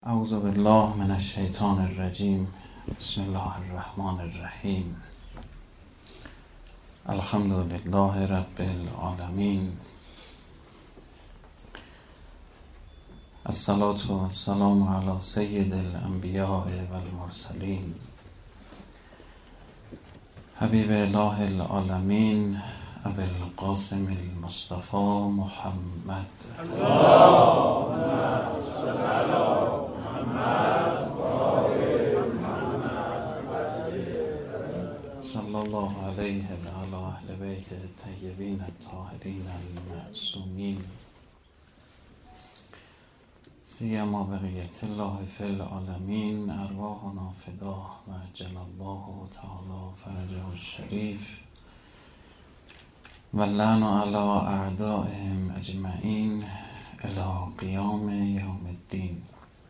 اعوذ بالله من الشیطان الرجیم. بسم الله الرحمن الرحیم. الحمد لله رب العالمین. الصلاة والسلام علی سید الانبیاء والمرسلین حبیب اله العالمین ابی القاسم المصطفى محمد. صلی الله علیه و علی اهل بیت الطیبین الطاهرین المعصومین سیما بقیت الله فی العالمین. ارواحنا فداه و عجل الله تعالی فرجه الشریف و اللعن علی اعدائهم اجمعین الی قیام یوم الدین.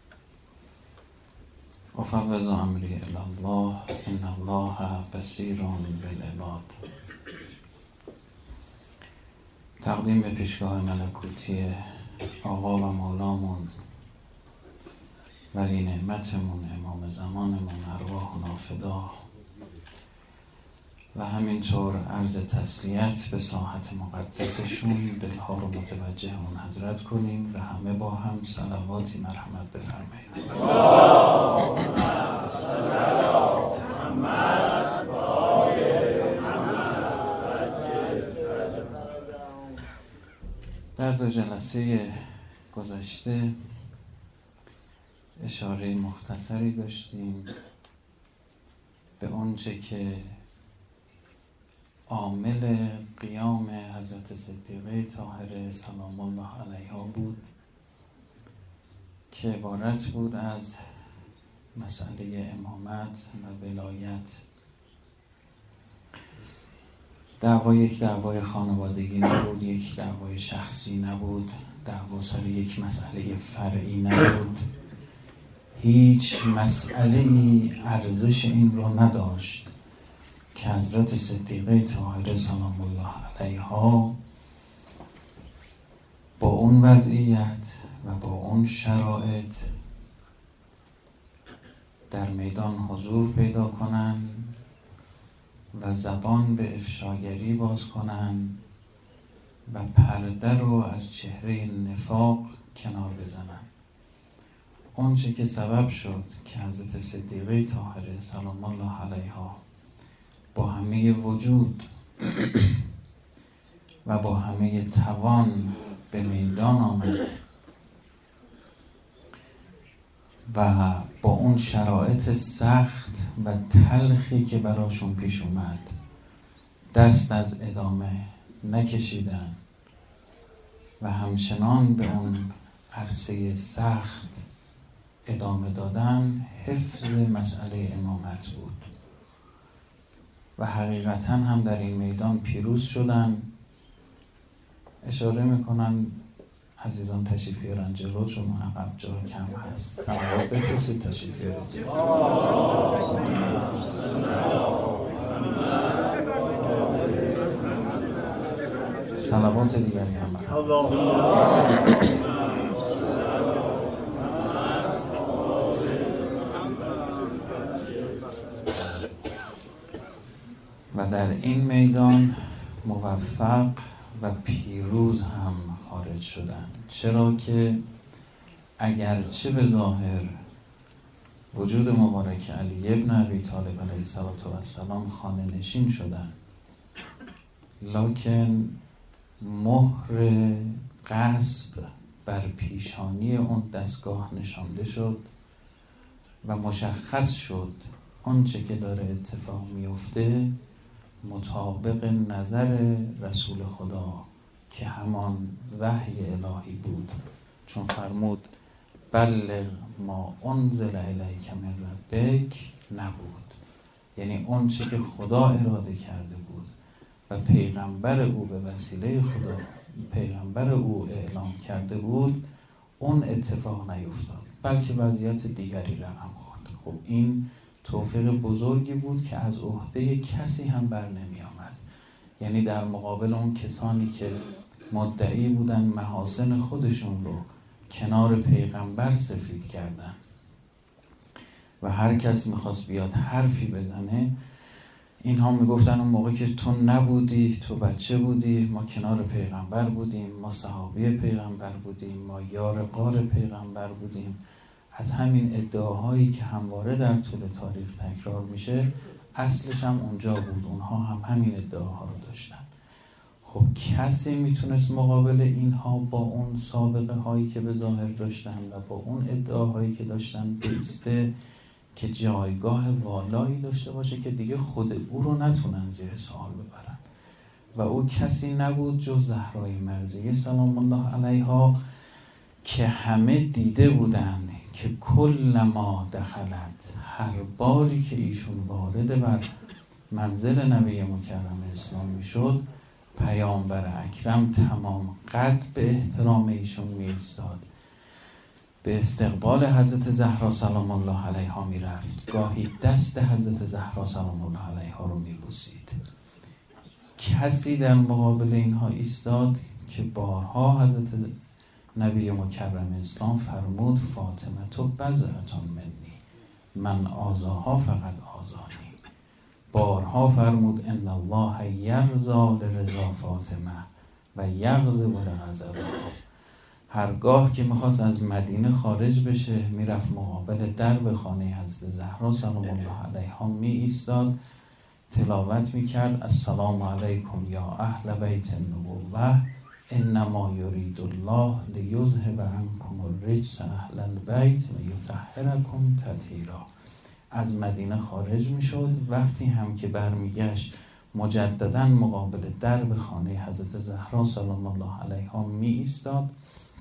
افوض امری الی الله ان الله بصیر بالعباد. تقدیم به پیشگاه ملکوتی آقا و مولامون ولی نعمتمون امام زمانمون ارواحنا فدا و همینطور عرض تسلیت به ساحت مقدسشون. دلها رو متوجه اون حضرت کنیم و همه با هم صلواتی مرحمت بفرماییم. در دو جلسه گذشته اشاره مختصری داشتیم به آنچه که عامل قیام حضرت صدیقه طاهره سلام الله علیها بود که عبارت بود از مسئله امامت و ولایت. یک دعوای خانوادگی نبود، یک دعوای شخصی نبود، دعوا سر یک مسئله فرعی نبود. هیچ مسئله‌ای ارزش این رو نداشت که حضرت صدیقه طاهره سلام الله علیها با اون وضعیت و با اون شرایط در میدان حضور پیدا کنن و زبان به افشاگری باز کنن و پرده رو از چهره نفاق کنار بزنن. اون چه که سبب شد که حضرت صدیقه طاهره سلام الله علیها با همه وجود و با همه توان به میدان آمد و با اون شرایط سخت و تلخی که براشون پیش اومد دست از ادامه نکشیدن و همچنان به اون عرصه سخت ادامه دادن حفظ مسئله امامت بود و حقیقتا هم در این میدان پیروز شدن. اشاره میکنن عزیزان تشریف بیارن جلو چون عقب جا کم هست. صلوات بفرستید تشریف بیارید. صلوات دیگری هم و در این میدان موفق و پیروز هم خارج شدن. چرا که اگرچه به ظاهر وجود مبارک علی ابن ابی طالب علیه السلام خانه نشین شدن، لکن مهر غصب بر پیشانی اون دستگاه نشانده شد و مشخص شد آنچه که داره اتفاق میفته مطابق نظر رسول خدا که همان وحی الهی بود، چون فرمود بلغ ما انزل الیک من ربک نبود. یعنی اون چه که خدا اراده کرده بود و پیغمبر او به وسیله خدا پیغمبر او اعلام کرده بود اون اتفاق نیفتاد، بلکه وضعیت دیگری رقم خورد. خب این توفیق بزرگی بود که از عهده کسی هم بر نمی آمد. یعنی در مقابل اون کسانی که مدعی بودن محاسن خودشون رو کنار پیغمبر سفید کردن و هر کسی میخواست بیاد حرفی بزنه، اینها میگفتن اون موقع که تو نبودی، تو بچه بودی، ما کنار پیغمبر بودیم، ما صحابی پیغمبر بودیم، ما یار غار پیغمبر بودیم. از همین ادعاهایی که همواره در طول تاریخ تکرار میشه، اصلش هم اونجا بود. اونها هم همین ادعاها رو داشتن. خب کسی میتونست مقابل اینها با اون سابقه هایی که به ظاهر داشتن و با اون ادعاهایی که داشتن بایسته که جایگاه والایی داشته باشه که دیگه خود او رو نتونن زیر سوال ببرن؟ و او کسی نبود جز زهرای مرضیه سلام الله علیها که همه دیده بودن که کل ما دخلت، هر باری که ایشون وارد بر منزل نبی مکرم اسلام میشد، پیامبر اکرم تمام قد به احترام ایشون می ایستاد، به استقبال حضرت زهرا سلام الله علیها می رفت، گاهی دست حضرت زهرا سلام الله علیها رو می بوسید. کسی در مقابل اینها ایستاد که بارها حضرت نبی مکرم اسلام فرمود فاطمه تو بضعة منی، من آزاها فقط آزانی. بارها فرمود ان الله یرضی لرضا فاطمه و یغضب لغضبها. هرگاه که میخواست از مدینه خارج بشه، میرفت مقابل درب خانه حضرت زهرا سلام الله علیها می ایستاد، تلاوت میکرد السلام علیکم یا اهل بیت النبوة انما یرید الله لیذهب عنکم الرجس اهل البیت و یطهرکم تطهیرا. از مدینه خارج میشد، وقتی هم که برمیگشت مجددا مقابل درب خانه حضرت زهرا سلام الله علیها می ایستاد،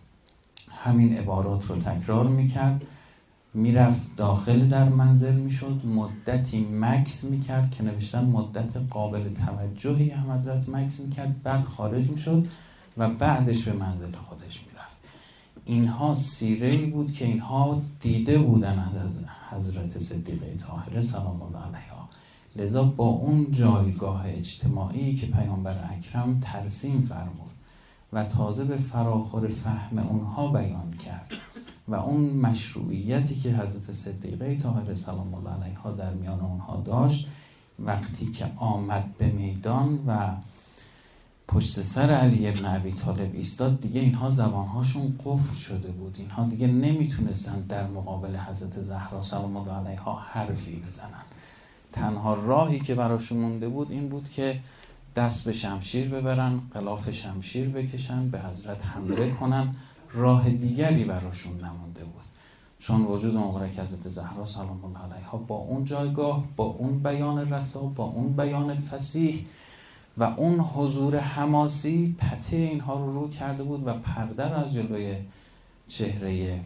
همین عبارات رو تکرار میکرد، میرفت داخل در منزل میشد، مدتی مکث میکرد که نوشتن مدت قابل توجهی هم حضرت مکث میکرد، بعد خارج میشد و بعدش به منزل خودش میرفت. اینها سیره‌ای بود که اینها دیده بودن از حضرت صدیقه طاهره سلام الله علیها، لذا با اون جایگاه اجتماعی که پیامبر اکرم ترسیم فرمود و تازه به فراخور فهم اونها بیان کرد و اون مشروعیتی که حضرت صدیقه طاهره سلام الله علیها در میان اونها داشت، وقتی که آمد به میدان و پشت سر علی ابن ابی طالب ایستاد، دیگه اینها زبانهاشون قفل شده بود. اینها دیگه نمیتونستن در مقابل حضرت زهرا سلام الله علیها حرفی بزنن. تنها راهی که براشون مونده بود این بود که دست به شمشیر ببرن، غلاف شمشیر بکشن، به حضرت حمله کنن. راه دیگری براشون نمونده بود، چون وجود مبارک حضرت زهرا سلام الله علیها با اون جایگاه، با اون بیان رسا، با اون بیان فصیح و اون حضور حماسی پته اینها رو کرده بود و پرده از جلوی چهره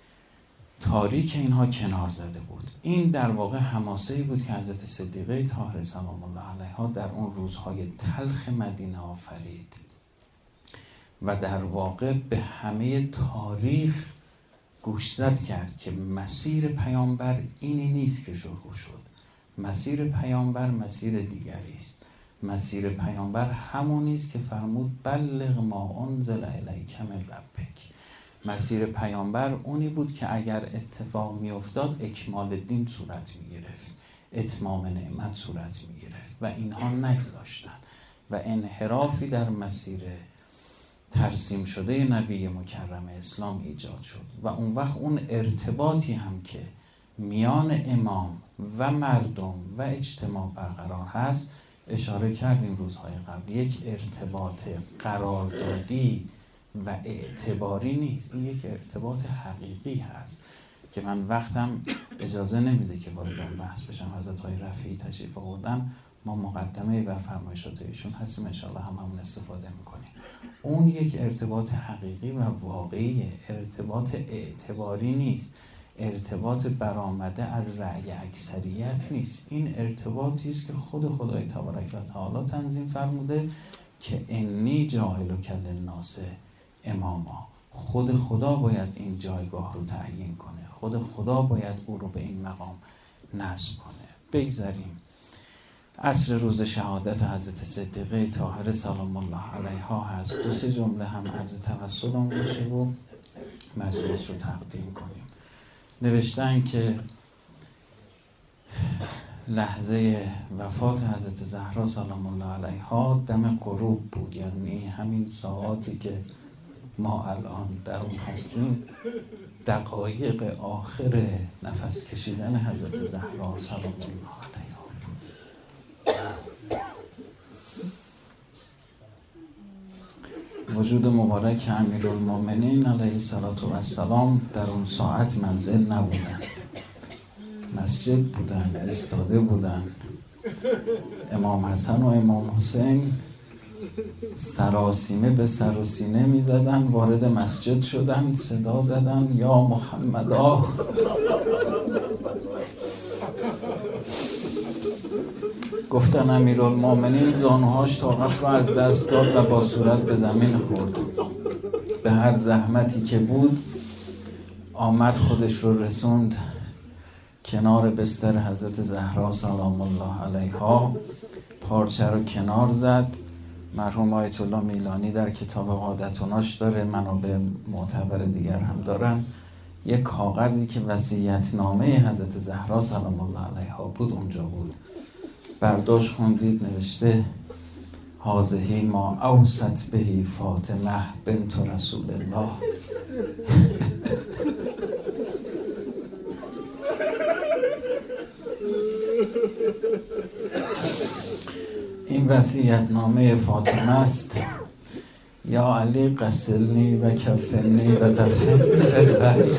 تاریک اینها کنار زده بود. این در واقع حماسه‌ای بود که حضرت صدیقه طاهره سلام الله علیها در اون روزهای تلخ مدینه آفرید و در واقع به همه تاریخ گوشزد کرد که مسیر پیامبر اینی نیست که شروع شد. مسیر پیامبر مسیر دیگری است. مسیر پیامبر همونی است که فرمود بلغ ما انزل الیک من ربک. مسیر پیامبر اونی بود که اگر اتفاق می افتاد اکمال دین صورت می گرفت، اتمام نعمت صورت می گرفت و اینها نگذاشتن و انحرافی در مسیر ترسیم شده نبی مکرم اسلام ایجاد شد و اون وقت اون ارتباطی هم که میان امام و مردم و اجتماع برقرار هست، اشاره کردیم روزهای قبل، یک ارتباط قراردادی و اعتباری نیست. این یک ارتباط حقیقی هست که من وقتم اجازه نمیده که وارد اون بحث بشم. حضرت های رفیعی تشریف آوردن، ما مقدمه بر فرمایشات ایشون هستیم، انشاءالله همون استفاده میکنیم. اون یک ارتباط حقیقی و واقعی، ارتباط اعتباری نیست، ارتباط برآمده از رأی اکثریت نیست. این ارتباطی است که خود خدای تبارک و تعالی تنظیم فرموده که انی جاعلک للناس اماما. خود خدا باید این جایگاه رو تعیین کنه، خود خدا باید او رو به این مقام نصب کنه. بگذاریم عصر روز شهادت حضرت صدیقه طاهره سلام الله علیها هست. 2-3 جمله هم عرض توسلم باشه و مجلس رو تقدیم کنیم. نوشتن که لحظه وفات حضرت زهرا سلام الله علیها دم غروب بود، یعنی همین ساعاتی که ما الان در اون هستیم دقایق آخر نفس کشیدن حضرت زهرا سلام الله علیها بود. وجود مبارک امیرالمومنین علیه السلام در اون ساعت منزل نبودن، مسجد بودن، ایستاده بودن. امام حسن و امام حسین سراسیمه به سر و سینه می زدن، وارد مسجد شدن، صدا زدن یا محمدا. گفتن امیرالمومنین زانوهاش طاقت رو از دست داد و با صورت به زمین خورد. به هر زحمتی که بود آمد خودش رو رسوند کنار بستر حضرت زهرا سلام الله علیها، پارچه رو کنار زد. مرحوم آیت الله میلانی در کتاب عادتوناش داره، منابع معتبر دیگر هم دارن، یک کاغذی که وصیت‌نامه حضرت زهرا سلام الله علیها بود اونجا بود. برداشت خوندید، نوشته هذه ما اوصت بهی فاطمه بنت رسول الله. این وصیت‌نامه فاطمه است. یا علی غسلنی و کفنی و دفنی باللیل.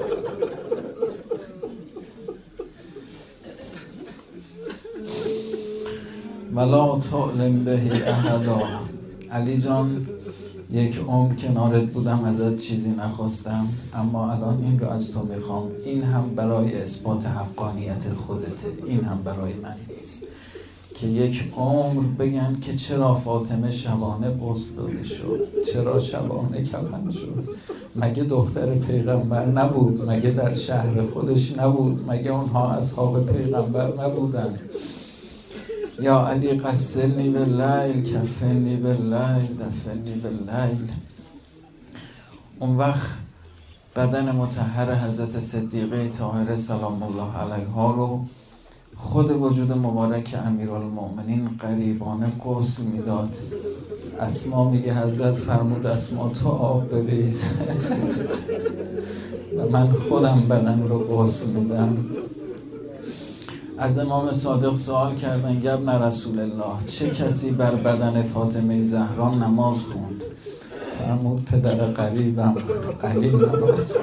ولا تعلم به احدا. علی جان، یک عمر کنارت بودم، ازت چیزی نخواستم، اما الان این رو از تو میخوام. این هم برای اثبات حقانیت خودته، این هم برای من نیست که یک عمر بگن که چرا فاطمه شبانه غسل داده شد، چرا شبانه کفن شد. مگه دختر پیغمبر نبود؟ مگه در شهر خودش نبود؟ مگه اونها اصحاب پیغمبر نبودن؟ یا علی غسلنی باللیل کفنی باللیل دفنی باللیل. اون وقت بدن مطهر حضرت صدیقه طاهره سلام الله علیها رو خود وجود مبارک امیرالمومنین غریبانه غسل میداد. اسما میگه حضرت فرمود اسما تو آب بریز و من خودم بدن رو غسل میدم. از امام صادق سوال کردن که ابن رسول الله چه کسی بر بدن فاطمه زهرا نماز خوند؟ فرمود پدر غریبم علی نماز.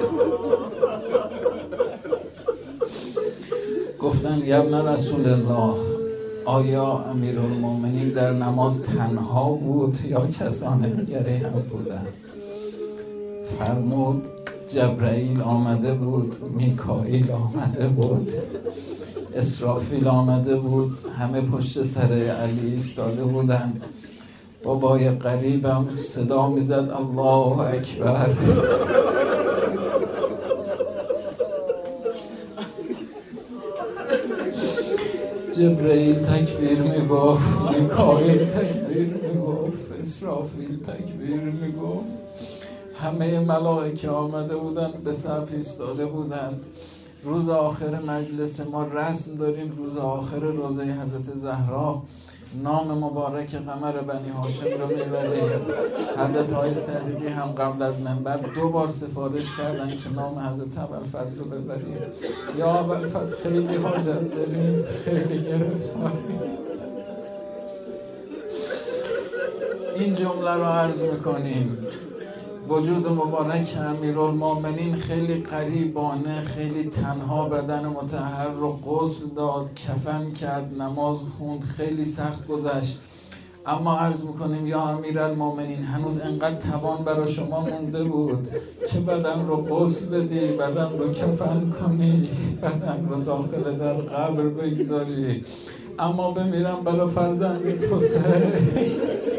گفتن یا ابن رسول الله آیا امیرالمومنین در نماز تنها بود یا کسان دیگری هم بودن؟ فرمود جبرائیل آمده بود، میکائیل آمده بود، اسرافیل آمده بود، همه پشت سر علی ایستاده بودن. بابای غریبم صدا میزد الله اکبر. جبرائیل تکبیر میگفت، میکائیل تکبیر میگفت، اسرافیل تکبیر میگفت. همه ملائکه آمده بودند، به صف ایستاده بودند. روز آخر مجلس ما رسم داریم، روز آخر روزه حضرت زهرا نام مبارک قمر بنی هاشم رو میبریم. حضرت های صدیقی هم قبل از منبر 2 بار سفارش کردن که نام حضرت ابوالفضل رو ببریم. یا ابوالفضل خیلی حاجت داریم، خیلی گرفتاریم. این جمله رو عرض میکنیم. وجود مبارک امیرالمومنین خیلی غریبانه، خیلی تنها بدن مطهر رو غسل داد، کفن کرد، نماز خوند، خیلی سخت گذشت. اما عرض میکنیم یا امیرالمومنین هنوز انقدر توان برای شما مونده بود که بدن رو غسل بدی، بدن رو کفن کنی، بدن رو داخل در قبر بگذاری. اما بمیرم برای فرزندت حسین.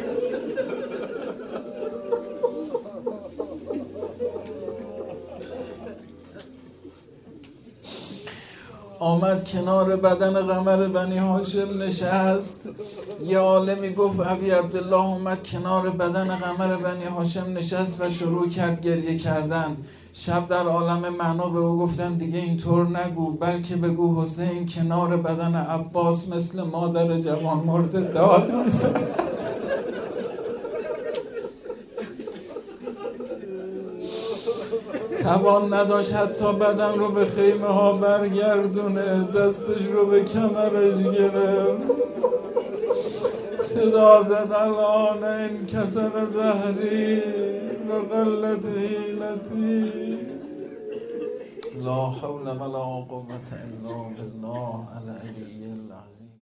آمد کنار بدن قمر بنی هاشم نشست. یه عالمی گفت ابی عبدالله اومد کنار بدن قمر بنی هاشم نشست و شروع کرد گریه کردن. شب در عالم معنا به او گفتن دیگه اینطور نگو، بلکه بگو حسین کنار بدن عباس مثل مادر جوان مرده داد میزن. توان نداشت حتی بدن رو به خیمه ها برگردونه، دستش رو به کمرش گرفت، صدا زد الان این کسر زهری و قلت حیلتی لا حول ولا قوة الا بالله العلی العظیم.